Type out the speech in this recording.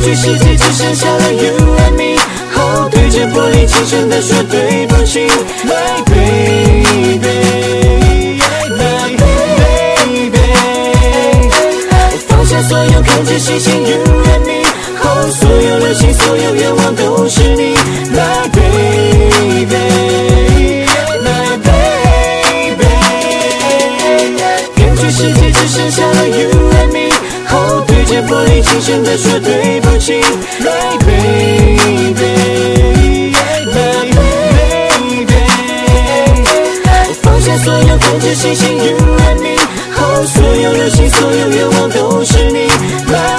据世界只剩下了 you and me， 后对着玻璃轻声地说对不起 My baby，My baby， 放下所有看着星星 you and me， 后所有流星所有愿望都是你 My baby，My baby， 根据世界只剩下了 you and me， 后对着玻璃轻声地说对不起 My baby，My baby， 放下所有看着星星 you and me， 后所有流星所有愿望都是你 My